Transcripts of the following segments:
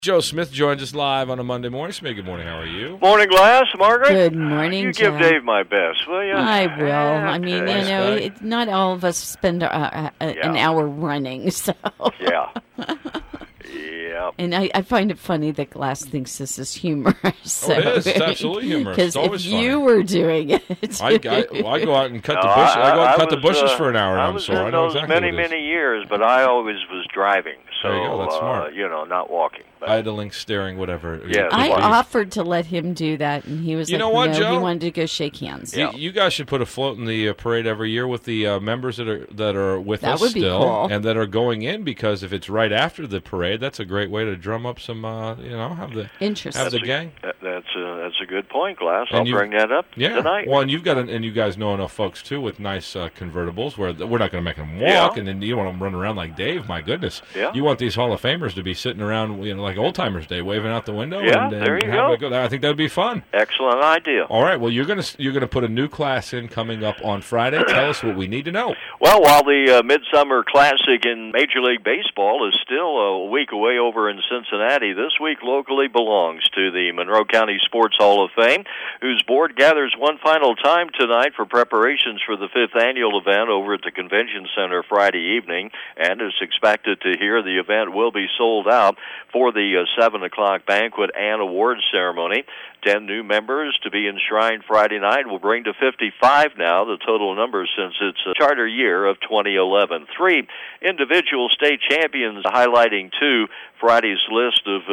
Joe Smith joins us live on a Monday morning. Smith, good morning. How are you? Morning, Glass. Margaret? Good morning, You Joe. give Dave my best, will you? I will. I Okay. mean, not all of us spend an hour running, so. Yeah. And I find it funny that Glass thinks this is humorous. So. Oh, it is. It's absolutely humorous. Because if you were doing it. I go out and cut the bushes. I go out and cut the bushes for an hour, and I'm sore. I know exactly what it is. many years, but I always was driving. So, there you go. That's smart. Not walking. But. Idling, staring, whatever. Yes. I offered to let him do that, and he was You know what, no, Joe? he wanted to go shake hands. You guys should put a float in the parade every year with the members that are with That us would be still cool. and that are going in, because if it's right after the parade, that's a great way to drum up some, have the Interesting. have the gang. That's a good point, Glass. And I'll bring that up Yeah. tonight. Well, and you've got and you guys know enough folks too with nice convertibles where we're not going to make them walk, and then you don't want them running around like Dave. My goodness. Yeah. You want these Hall of Famers to be sitting around, like Old Timers Day, waving out the window. Yeah, and there you having go. a good. I think that'd be fun. Excellent idea. All right. Well, you're gonna put a new class in coming up on Friday. Tell us what we need to know. Well, while the Midsummer Classic in Major League Baseball is still a week away over in Cincinnati, this week locally belongs to the Monroe County Sports Hall of Fame, whose board gathers one final time tonight for preparations for the 5th annual event over at the Convention Center Friday evening, and is expected to hear the event will be sold out for the 7 o'clock banquet and awards ceremony. 10 new members to be enshrined Friday night will bring to 55 now the total number since its charter year of 2011. 3 individual state champions, highlighting 2 Friday's list of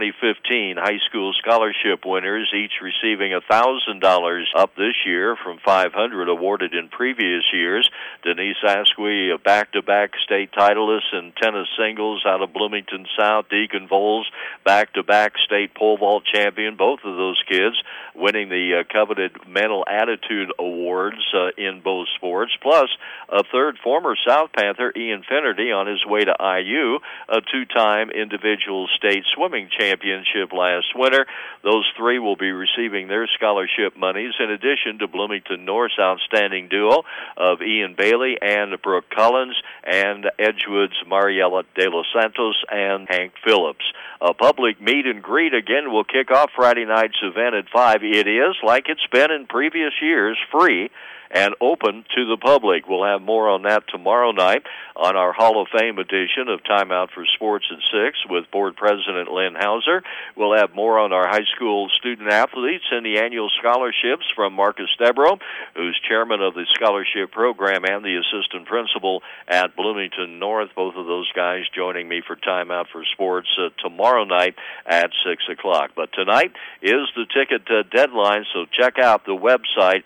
2015 high school scholarship winners, each receiving $1,000 up this year from $500 awarded in previous years. Denise Asquith, a back-to-back state titleist in tennis singles out of Bloomington South. Deacon Voles, back-to-back state pole vault champion. Both of those kids winning the coveted Mental Attitude Awards in both sports. Plus, a third former South Panther, Ian Finnerty, on his way to IU, a 2-time individual state swimming championship last winter. Those 3 will be receiving their scholarship monies, in addition to Bloomington North's outstanding duo of Ian Bailey and Brooke Collins, and Edgewood's Mariela De Los Santos and Hank Phillips. A public meet and greet again will kick off Friday night's event at 5. It is, like it's been in previous years, free and open to the public. We'll have more on that tomorrow night on our Hall of Fame edition of Time Out for Sports at 6 with Board President Lynn Hauser. We'll have more on our high school student athletes and the annual scholarships from Marcus Debro, who's chairman of the scholarship program and the assistant principal at Bloomington North. Both of those guys joining me for Time Out for Sports tomorrow night at 6 o'clock. But tonight is the ticket deadline, so check out the website,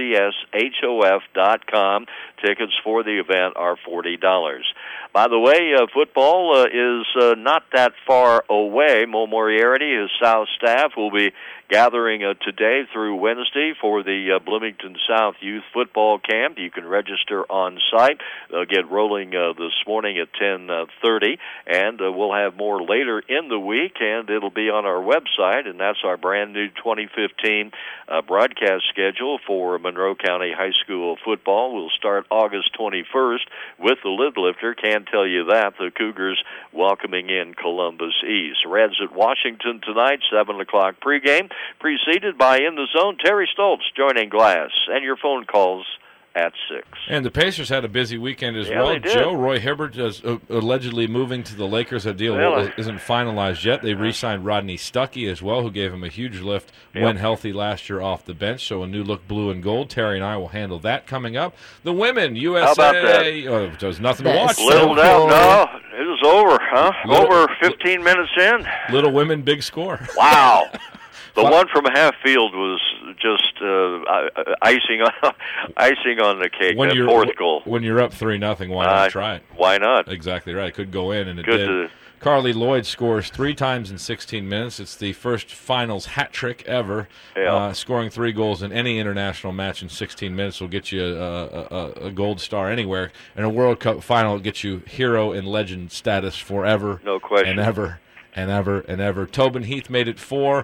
mcshof.com. Tickets for the event are $40. By the way, football is not that far away. Mo Moriarty, his South staff, will be gathering today through Wednesday for the Bloomington South Youth Football Camp. You can register on site. They'll get rolling this morning at 10:30, and we'll have more later in the week, and it'll be on our website, and that's our brand new 2015 broadcast schedule for Monroe County High School football. We'll start August 21st with the lid lifter. Can't tell you that. The Cougars welcoming in Columbus East. Reds at Washington tonight, 7 o'clock pregame, preceded by In the Zone, Terry Stoltz joining Glass, and your phone calls at 6. And the Pacers had a busy weekend as Yeah, well. they did. Joe, Roy Hibbert is allegedly moving to the Lakers. That deal isn't finalized yet. They re-signed Rodney Stuckey as well, who gave him a huge lift when healthy last year off the bench. So a new look blue and gold. Terry and I will handle that coming up. The women, USA. How about that? Oh, there's nothing to watch. Little doubt, no. It was over, huh? Over 15 minutes in. Little women, big score. Wow. The one from half field was just icing on the cake. That fourth goal. When you're up 3-0, why not try it? Why not? Exactly right. It could go in, and it Good did. Carly Lloyd scores 3 times in 16 minutes. It's the first finals hat trick ever. Scoring 3 goals in any international match in 16 minutes will get you a gold star anywhere. And a World Cup final will get you hero and legend status forever. No question. And ever and ever and ever. Tobin Heath made it 4.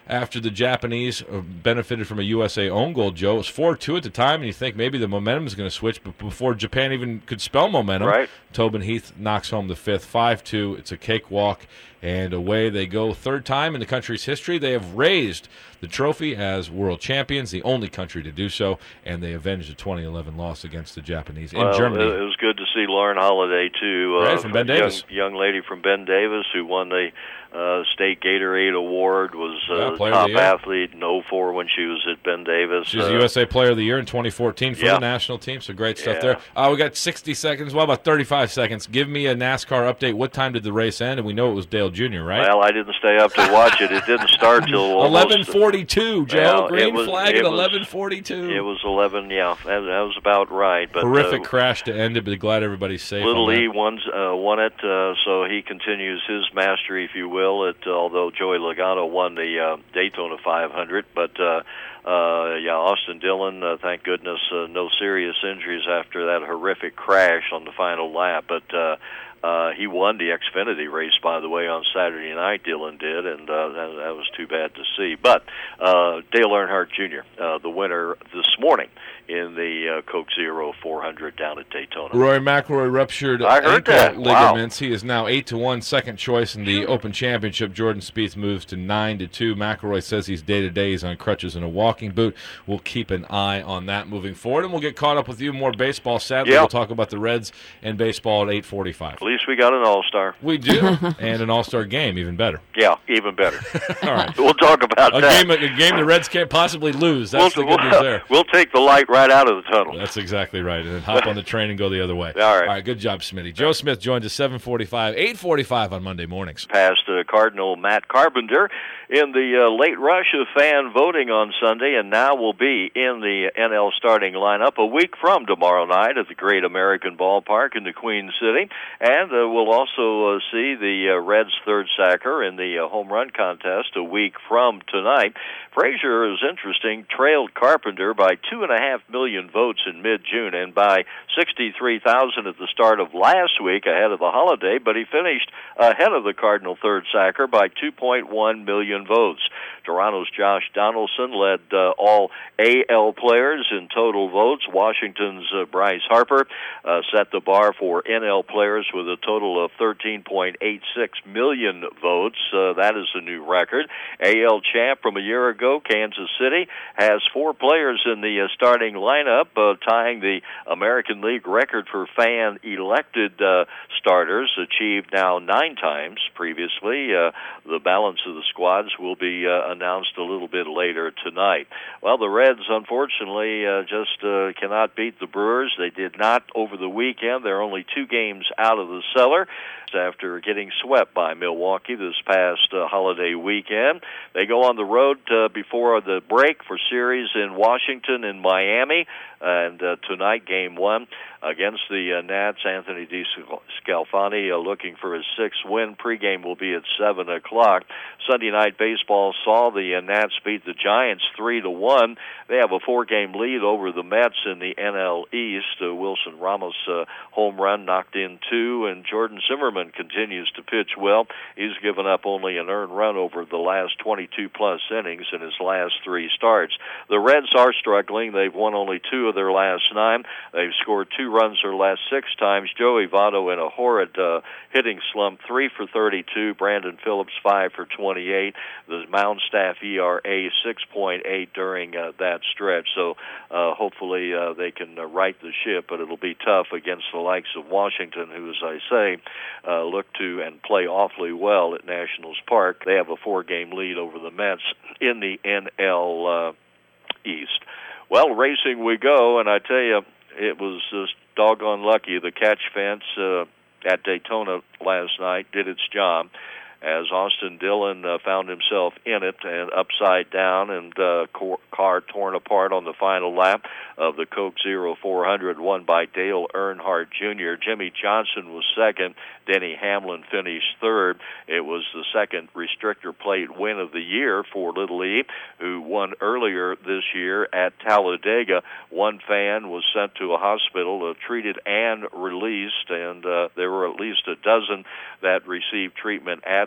after the Japanese benefited from a USA own goal, Joe. It was 4-2 at the time, and you think maybe the momentum is going to switch, but before Japan even could spell momentum, right. Tobin Heath knocks home the fifth, 5-2. It's a cakewalk, and away they go. Third time in the country's history, they have raised the trophy as world champions, the only country to do so, and they avenged the 2011 loss against the Japanese in Germany. It was good to see Lauren Holiday, too. Right, from Ben Davis. Young lady from Ben Davis who won the State Gatorade Award, was top athlete in 2004 when she was at Ben Davis. She was the USA Player of the Year in 2014 for the national team, so great stuff there. We got 60 seconds, well, about 35 seconds. Give me a NASCAR update. What time did the race end? And we know it was Dale Jr., right? Well, I didn't stay up to watch it. It didn't start till 11:42, Joe. Well, Green flag at 11:42. It was 11, that was about right. But horrific crash to end it, but glad everybody's safe. Little E won it, so he continues his mastery, if you will. Although Joey Logano won the Daytona 500, but Austin Dillon, thank goodness, no serious injuries after that horrific crash on the final lap. But he won the Xfinity race, by the way, on Saturday night. Dillon did, and that was too bad to see. But Dale Earnhardt Jr., the winner this morning in the Coke Zero 400 down at Daytona. Rory McIlroy ruptured ankle ligaments. He is now 8-1, second choice in the Open Championship. Jordan Spieth moves to 9-2. McIlroy says he's day-to-day. He's on crutches and a walking boot. We'll keep an eye on that moving forward, and we'll get caught up with you more baseball. Sadly, we'll talk about the Reds and baseball at 8:45. At least we got an all-star. We do, and an all-star game, even better. Yeah, even better. All right. We'll talk about that. A game the Reds can't possibly lose. That's the good news there. We'll take the light right out of the tunnel. That's exactly right, and then hop on the train and go the other way. All right, good job, Smitty. Joe Smith joins us 7:45, 8:45 on Monday mornings. Past Cardinal Matt Carpenter in the late rush of fan voting on Sunday, and now will be in the NL starting lineup a week from tomorrow night at the Great American Ballpark in the Queen City. And we'll also see the Reds' third sacker in the home run contest a week from tonight. Frazier is interesting, trailed Carpenter by 2.5 million votes in mid-June and by 63,000 at the start of last week ahead of the holiday, but he finished ahead of the Cardinal third sacker by 2.1 million votes. Toronto's Josh Donaldson led all AL players in total votes. Washington's Bryce Harper set the bar for NL players with a total of 13.86 million votes. That is a new record. AL champ from a year ago, Kansas City, has 4 players in the starting lineup, tying the American League record for fan-elected starters, achieved now 9 times previously. The balance of the squads will be announced a little bit later tonight. Well, the Reds, unfortunately, just cannot beat the Brewers. They did not over the weekend. They're only 2 games out of the cellar after getting swept by Milwaukee this past holiday weekend. They go on the road before the break for series in Washington and Miami, and tonight, Game 1 against the Nats. Anthony DeScalfani looking for his 6th win. Pregame will be at 7 o'clock. Sunday Night Baseball saw the Nats beat the Giants 3-1. They have a 4-game lead over the Mets in the NL East. Wilson Ramos home run knocked in 2, and Jordan Zimmerman continues to pitch well. He's given up only an earned run over the last 22-plus innings in his last 3 starts. The Reds are struggling. They've won only 2 of their last 9. They've scored 2 runs their last 6 times. Joey Votto in a horrid hitting slump, 3 for 32. Brandon Phillips, 5 for 28. The mound staff ERA 6.8 during that stretch. So hopefully they can right the ship, but it'll be tough against the likes of Washington, who, as I say, look to and play awfully well at Nationals Park. They have a 4-game lead over the Mets in the NL East. Well, racing we go, and I tell you, it was just doggone lucky. The catch fence at Daytona last night did its job, as Austin Dillon found himself in it and upside down, and car torn apart on the final lap of the Coke Zero 400, won by Dale Earnhardt Jr. Jimmy Johnson was second. Denny Hamlin finished third. It was the second restrictor plate win of the year for Little E, who won earlier this year at Talladega. One fan was sent to a hospital, treated and released, and there were at least a dozen that received treatment at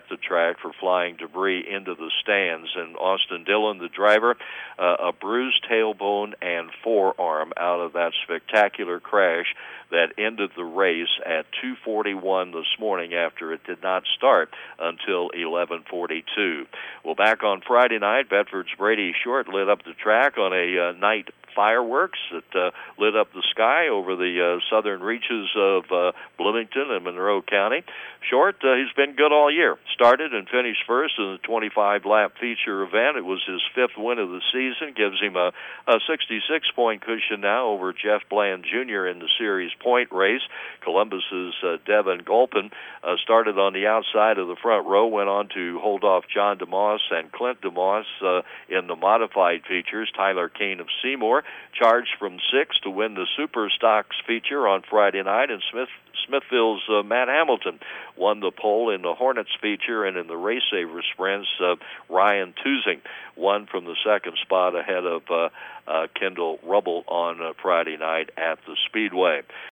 at the track for flying debris into the stands. And Austin Dillon, the driver, a bruised tailbone and forearm out of that spectacular crash that ended the race at 2:41 this morning after it did not start until 11:42. Well, back on Friday night, Bedford's Brady Short lit up the track on a night fireworks that lit up the sky over the southern reaches of Bloomington and Monroe County. Short, he's been good all year. Started and finished first in the 25-lap feature event. It was his 5th win of the season. Gives him a 66-point cushion now over Jeff Bland Jr. in the series point race. Columbus's Devin Gulpin started on the outside of the front row, went on to hold off John DeMoss and Clint DeMoss in the modified features. Tyler Kane of Seymour charged from 6th to win the Super Stocks feature on Friday night, and Smithville's Matt Hamilton won the pole in the Hornets feature, and in the Race Saver sprints, Ryan Tusing won from the 2nd spot ahead of Kendall Rubble on Friday night at the Speedway.